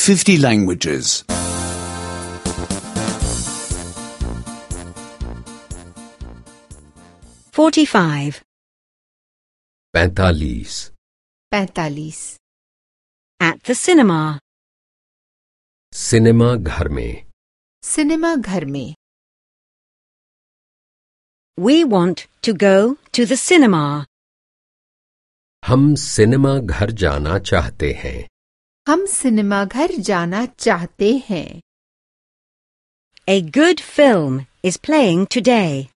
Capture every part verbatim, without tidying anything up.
fifty languages. Forty-five. पैंतालीस पैंतालीस At the cinema. Cinema घर में सिनेमा घर में We want to go to the cinema. हम सिनेमा घर जाना चाहते हैं हम सिनेमा घर जाना चाहते हैं A good film is playing today.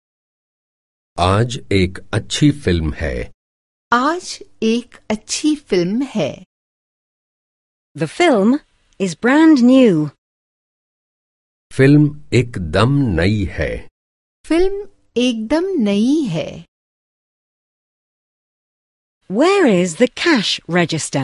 आज एक अच्छी फिल्म है आज एक अच्छी फिल्म है The film is brand new. Film एकदम नई है फिल्म एकदम नई है Where is the cash register?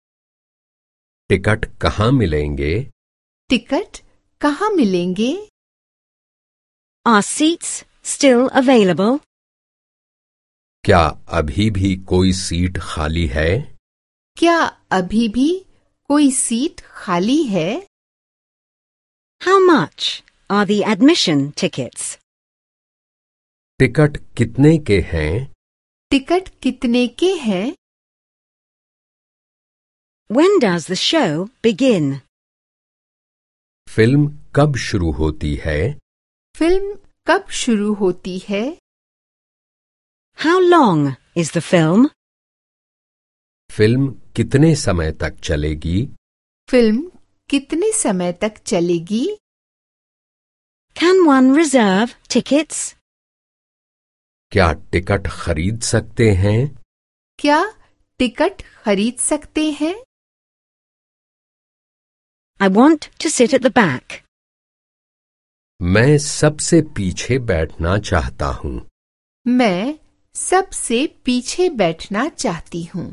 Ticket कहाँ मिलेंगे टिकट कहाँ मिलेंगे Are seats still available? क्या अभी भी कोई सीट खाली है क्या अभी भी कोई सीट खाली है How much are the admission tickets? Ticket कितने के हैं टिकट कितने के हैं When does the show begin? Film कब शुरू होती है फिल्म कब शुरू होती है How long is the film? Film कितने समय तक चलेगी फिल्म कितने समय तक चलेगी Can one reserve tickets? क्या टिकट खरीद सकते हैं क्या टिकट खरीद सकते हैं I want to sit at the back. मैं सबसे पीछे बैठना चाहता हूँ मैं सबसे पीछे बैठना चाहती हूँ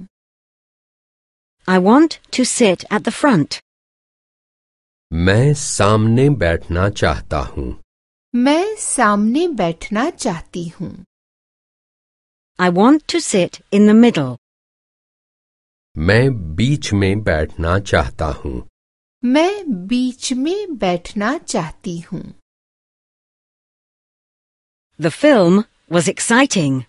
I want to sit at the front. मैं सामने बैठना चाहता हूँ मैं सामने बैठना चाहती हूँ I want to sit in the middle. मैं बीच में बैठना चाहता हूँ मैं बीच में बैठना चाहती हूँ The film was exciting.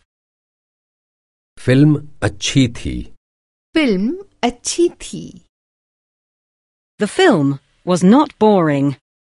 Film अच्छी थी फिल्म अच्छी थी The film was not boring.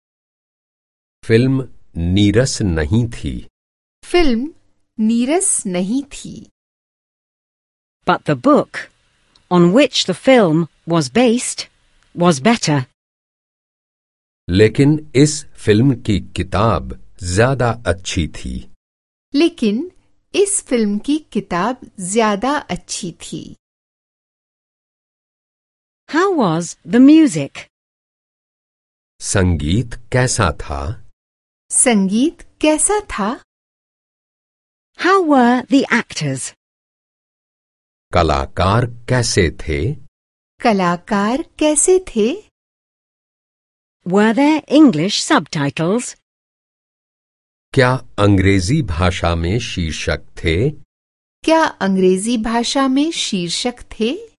Film नीरस नहीं थी फिल्म नीरस नहीं थी But the book on which the film was based was better. लेकिन इस फिल्म की किताब ज्यादा अच्छी थी लेकिन इस फिल्म की किताब ज्यादा अच्छी थी How was the music? संगीत कैसा था संगीत कैसा था How were the actors? कलाकार कैसे थे कलाकार कैसे थे Were there English subtitles? क्या अंग्रेजी भाषा में शीर्षक थे क्या अंग्रेजी भाषा में शीर्षक थे